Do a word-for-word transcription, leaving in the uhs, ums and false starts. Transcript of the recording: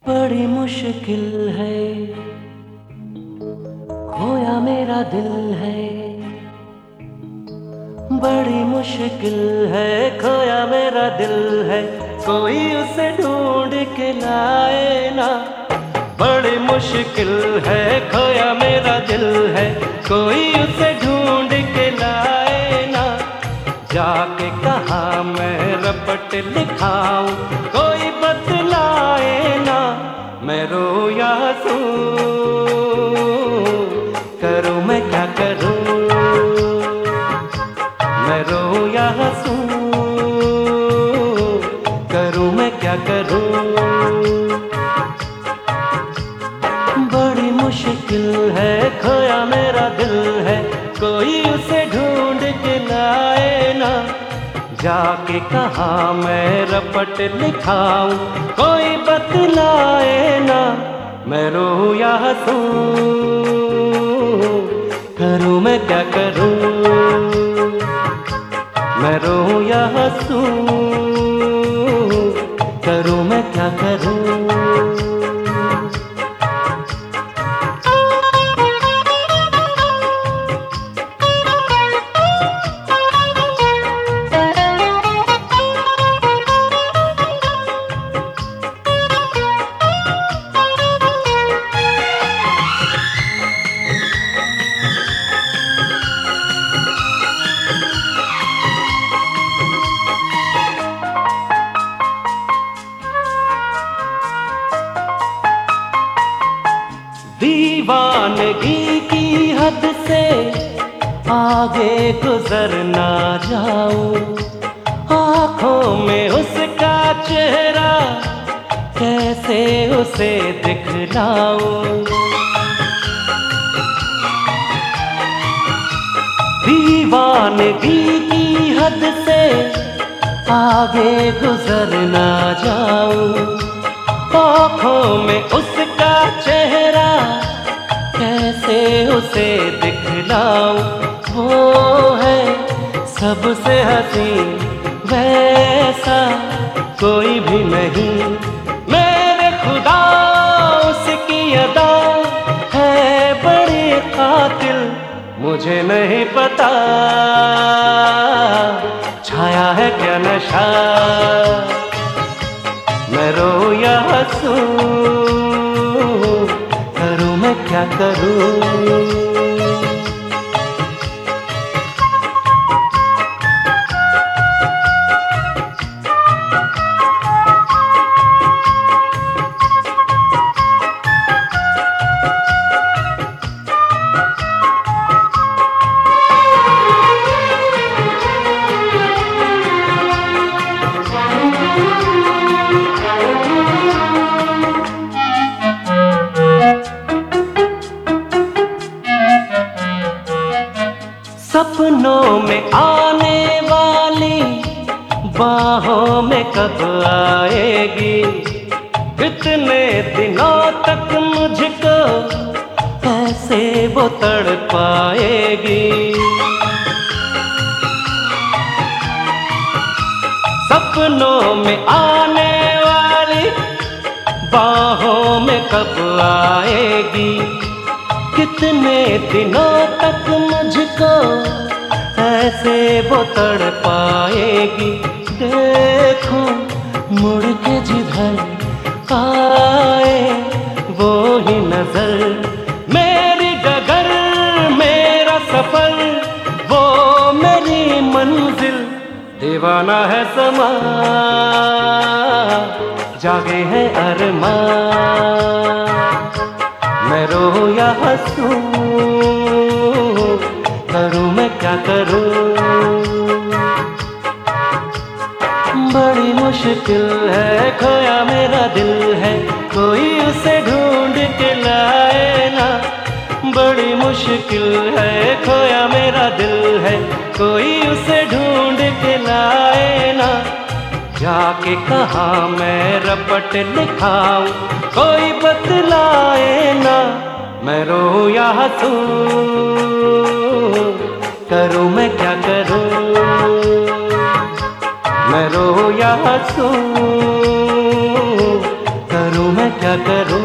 बड़ी मुश्किल है, खोया मेरा दिल है। बड़ी मुश्किल है, खोया मेरा दिल है। कोई उसे ढूंढ के लाए ना। बड़ी मुश्किल है, खोया मेरा दिल है। कोई उसे ढूंढ के लाए ना। जाके कहाँ मैं रपट लिखाऊं, कोई बतलाए ना। मैं रो या हंसूं, करूं मैं क्या करूं। मैं रो या हंसूं, करूं मैं क्या करूं। बड़ी मुश्किल है, खोया मेरा दिल है। कोई उसे ढूंढ के लाए ना। जाके कहाँ मैं रपट लिखाऊं, कोई बतलाए ना। मैं रो या हंसूं, करूं मैं क्या करूं। मैं रो या हंसूं, करूं मैं क्या करूं। दीवानगी की हद से आगे गुजर ना जाऊं। आँखों में उसका चेहरा कैसे उसे दिखलाऊं। दीवानगी की हद से आगे गुजर ना जाऊं। आँखों में उसका चेहरा कैसे उसे दिखलाऊं। वो है सबसे हसीन, वैसा कोई भी नहीं। मेरे खुदा उसकी अदा है बड़ी कातिल, मुझे नहीं पता छाया है क्या नशा। मैं रो या हंसूं, करूं मैं क्या करूं। सपनों में आने वाली बाहों में कब आएगी। कितने दिनों तक मुझको ऐसे वो तड़पाएगी। सपनों में आने वाली बाहों में कब आएगी। कितने दिनों तक मुझको ऐसे वो तड़पाएगी। देखो मुड़ के जिधर आए वो ही नजर। मेरी डगर मेरा सफर, वो मेरी मंजिल। दीवाना है समा, जागे हैं अरमान। मैं रो या हंसूं, करूं मैं क्या करूं। बड़ी मुश्किल है, खोया मेरा दिल है। कोई उसे ढूंढ के लाए ना। बड़ी मुश्किल है, खोया मेरा दिल है। कोई उसे ढूंढ के लाए ना। जाके कहाँ मैं रपट लिखाऊं, कोई बतलाए ना। मैं रो या हंसूं, करूं मैं क्या करूं। मैं रो या हंसूं, करूं मैं क्या क्या करूं